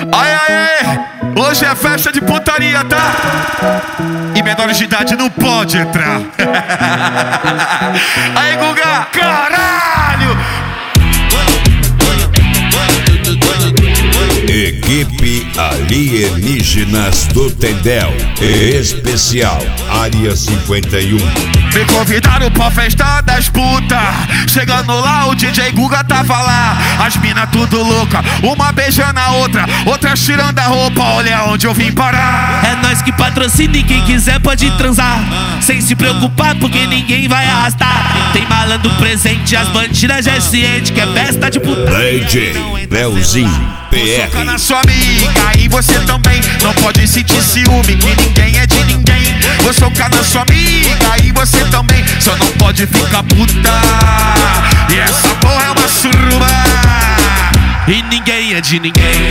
Ai, ai, hoje é festa de putaria, tá? E menores de idade não pode entrar. Aí, Guga, caralho! Equipe Alienígenas do Tendel, especial Área 51. Me convidaram pra festa das putas. Chegando lá, o DJ Guga tava lá. As mina tudo louca, uma beijando a outra, outra tirando a roupa. Olha onde eu vim parar. É nós que patrocina e quem quiser pode transar, sem se preocupar porque ninguém vai arrastar. Tem malandro presente, as bandidas já é ciente que é festa de putaria. DJ Leozinho Vou socar na PR. sua amiga e você também. Não pode sentir ciúme que ninguém é de ninguém. Vou socar na sua amiga e você também. Só não pode ficar puta. E essa porra é uma suruba. E ninguém é de ninguém.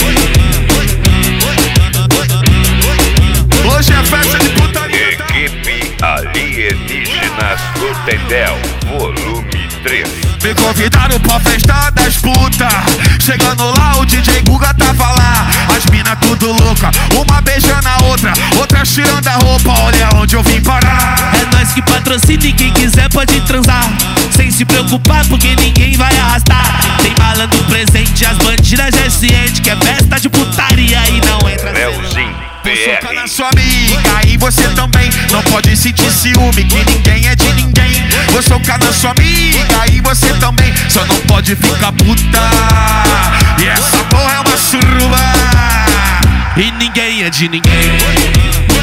Hoje é festa de putaria, tá? Equipe Alienígenas do Tendel, volume 3. Me convidaram pra festa das putas. Chegando lá, o DJ Guga tava lá. As mina tudo louca, uma beijando a outra, outra tirando a roupa. Olha onde eu vim parar. É nós que patrocina e quem quiser pode transar, sem se preocupar porque ninguém vai arrastar. Tem malandro presente, as bandidas já é ciente que é festa de putaria e não entra. Leozinho Vou socar na PR. sua amiga e você também. Não pode sentir ciúme que ninguém é de ninguém. Vou socar na sua amiga e você também. Só não pode ficar puta. E essa porra é uma suruba. E ninguém é de ninguém.